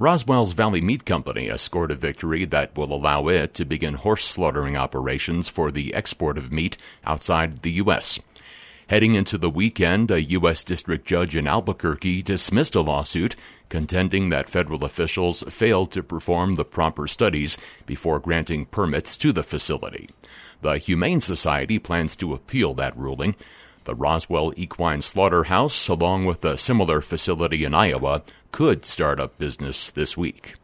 Roswell's Valley Meat Company has scored a victory that will allow it to begin horse slaughtering operations for the export of meat outside the U.S. Heading into the weekend, a U.S. district judge in Albuquerque dismissed a lawsuit contending that federal officials failed to perform the proper studies before granting permits to the facility. The Humane Society plans to appeal that ruling. The Roswell Equine Slaughterhouse, along with a similar facility in Iowa, could start up business this week.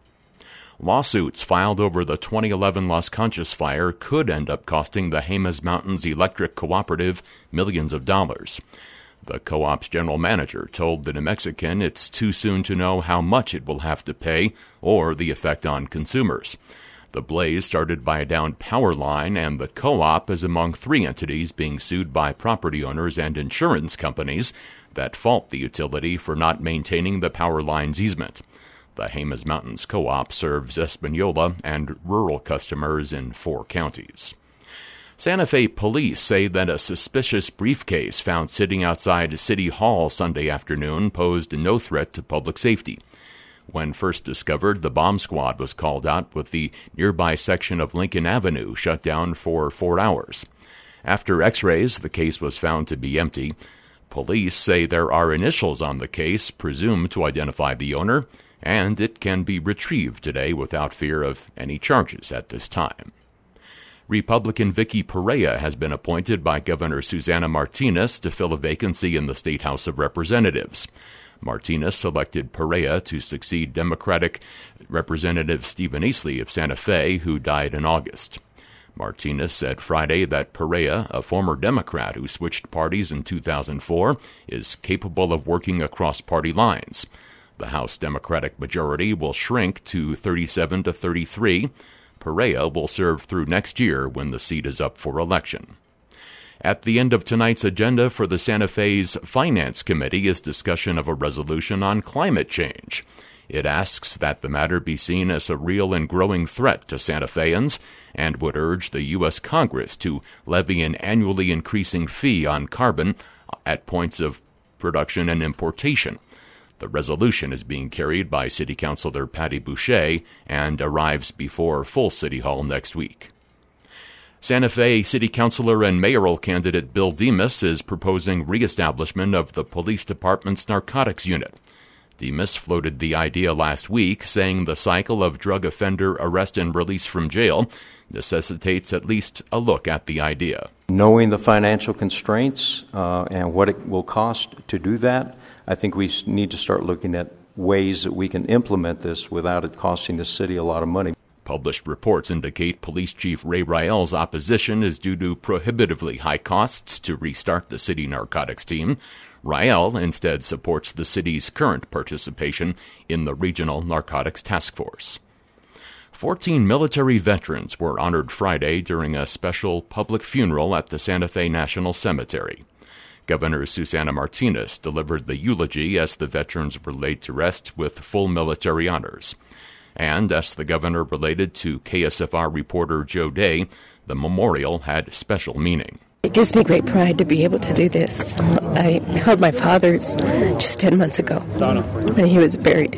Lawsuits filed over the 2011 Las Conchas fire could end up costing the Jemez Mountains Electric Cooperative millions of dollars. The co-op's general manager told the New Mexican it's too soon to know how much it will have to pay or the effect on consumers. The blaze started by a downed power line, and the co-op is among 3 entities being sued by property owners and insurance companies that fault the utility for not maintaining the power line's easement. The Jemez Mountains Co-op serves Espanola and rural customers in 4 counties. Santa Fe police say that a suspicious briefcase found sitting outside City Hall Sunday afternoon posed no threat to public safety. When first discovered, the bomb squad was called out with the nearby section of Lincoln Avenue shut down for 4 hours. After x-rays, the case was found to be empty. Police say there are initials on the case presumed to identify the owner, and it can be retrieved today without fear of any charges at this time. Republican Vicky Perea has been appointed by Governor Susana Martinez to fill a vacancy in the State House of Representatives. Martinez selected Perea to succeed Democratic Representative Stephen Easley of Santa Fe, who died in August. Martinez said Friday that Perea, a former Democrat who switched parties in 2004, is capable of working across party lines. The House Democratic majority will shrink to 37 to 33. Perea will serve through next year when the seat is up for election. At the end of tonight's agenda for the Santa Fe's Finance Committee is discussion of a resolution on climate change. It asks that the matter be seen as a real and growing threat to Santa Feans and would urge the U.S. Congress to levy an annually increasing fee on carbon at points of production and importation. The resolution is being carried by City Councilor Patty Boucher and arrives before full City Hall next week. Santa Fe City Councilor and mayoral candidate Bill Demas is proposing reestablishment of the police department's narcotics unit. Demas floated the idea last week, saying the cycle of drug offender arrest and release from jail necessitates at least a look at the idea. Knowing the financial constraints and what it will cost to do that, I think we need to start looking at ways that we can implement this without it costing the city a lot of money. Published reports indicate Police Chief Ray Rael's opposition is due to prohibitively high costs to restart the city narcotics team. Rael instead supports the city's current participation in the Regional Narcotics Task Force. 14 military veterans were honored Friday during a special public funeral at the Santa Fe National Cemetery. Governor Susana Martinez delivered the eulogy as the veterans were laid to rest with full military honors. And as the governor related to KSFR reporter Joe Day, the memorial had special meaning. It gives me great pride to be able to do this. I held my father's just 10 months ago, and he was buried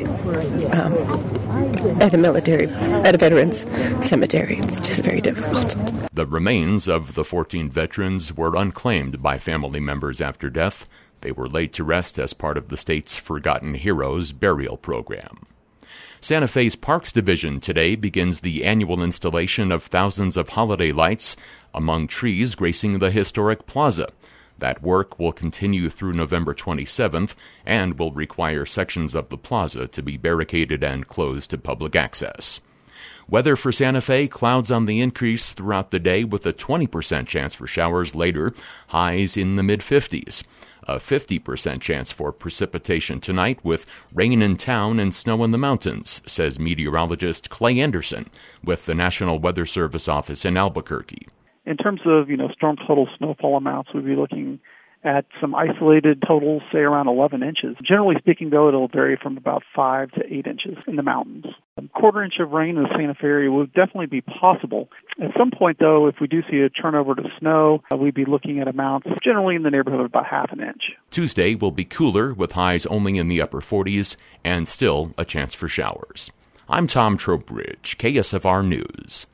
at a veterans cemetery. It's just very difficult. The remains of the 14 veterans were unclaimed by family members after death. They were laid to rest as part of the state's Forgotten Heroes burial program. Santa Fe's Parks Division today begins the annual installation of thousands of holiday lights among trees gracing the historic plaza. That work will continue through November 27th and will require sections of the plaza to be barricaded and closed to public access. Weather for Santa Fe, clouds on the increase throughout the day with a 20% chance for showers later, highs in the mid-50s. A 50% chance for precipitation tonight with rain in town and snow in the mountains, says meteorologist Clay Anderson with the National Weather Service office in Albuquerque. In terms of, storm total snowfall amounts, we'd be looking at some isolated totals, say around 11 inches. Generally speaking, though, it'll vary from about 5 to 8 inches in the mountains. quarter inch of rain in the Santa Fe area would definitely be possible. At some point, though, if we do see a turnover to snow, we'd be looking at amounts generally in the neighborhood of about half an inch. Tuesday will be cooler with highs only in the upper 40s and still a chance for showers. I'm Tom Trowbridge, KSFR News.